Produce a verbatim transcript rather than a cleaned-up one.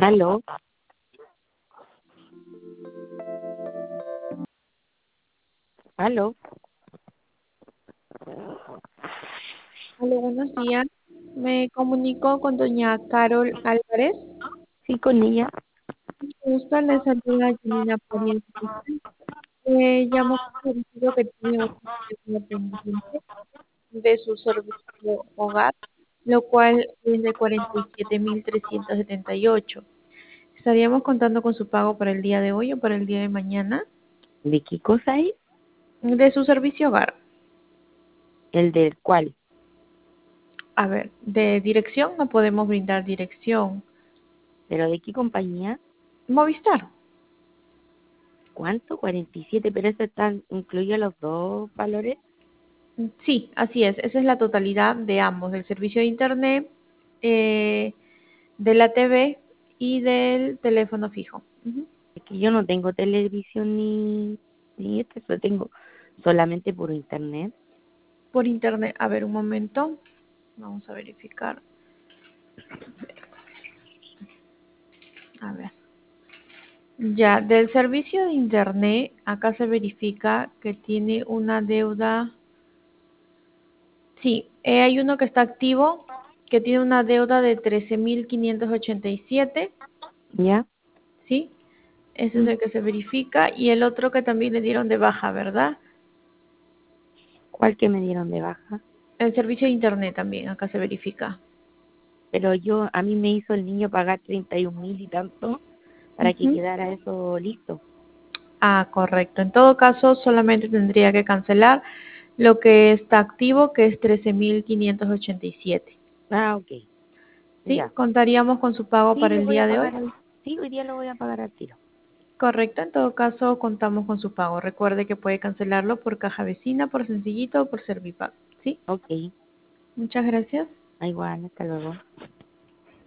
Aló. Aló. Hola, buenos días. Me comunico con doña Carol Álvarez. Sí, con ella. Gusto, le saluda Janina Pariente. Eh, llamo por el motivo que tiene una deuda pendiente de su servicio hogar, lo cual es de cuarenta y siete mil trescientos setenta y ocho. ¿Estaríamos contando con su pago para el día de hoy o para el día de mañana? ¿De qué cosa es? De su servicio hogar. El del cual. A ver, de dirección no podemos brindar dirección. ¿Pero de qué compañía? Movistar. ¿Cuánto? cuarenta y siete, pero eso está, incluye los dos valores. Sí, así es. Esa es la totalidad de ambos, del servicio de internet, eh, de la T V y del teléfono fijo. Ujú. Es que yo no tengo televisión ni, ni esto, eso tengo solamente por internet. Por internet, a ver un momento, vamos a verificar. A ver. Ya, del servicio de internet, acá se verifica que tiene una deuda. Sí, eh, hay uno que está activo, que tiene una deuda de trece mil quinientos ochenta y siete. ¿Ya? ¿Sí? Ese es Mm. el que se verifica. Y el otro que también le dieron de baja, ¿verdad? ¿Cuál que me dieron de baja? El servicio de internet también, acá se verifica. Pero yo, a mí me hizo el niño pagar treinta y un mil y tanto para que Ujú. quedara eso listo. Ah, correcto. En todo caso, solamente tendría que cancelar lo que está activo, que es trece mil quinientos ochenta y siete. Ah, ok. ¿Sí? Ya. Contaríamos con su pago Sí, para lo el voy a día de hoy. pagar hoy. Sí, hoy día lo voy a pagar al tiro. Correcto. En todo caso, contamos con su pago. Recuerde que puede cancelarlo por caja vecina, por Sencillito o por Servipago. ¿Sí? Ok. Muchas gracias. Igual, hasta luego.